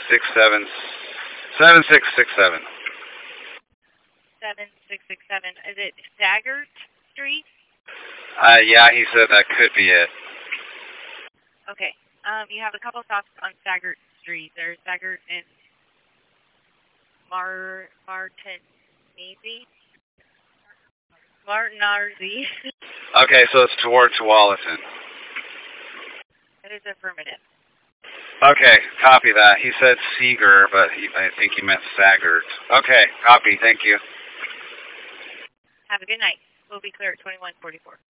67 7667. 7667. Is it Staggert Street? Yeah, he said that could be it. Okay. You have a couple stops on Staggert Street. There's Staggert and Martinez. Okay, so it's towards Wallaton. That is affirmative. Okay, copy that. He said Seeger, but I think he meant Saggart. Okay, copy. Thank you. Have a good night. We'll be clear at 2144.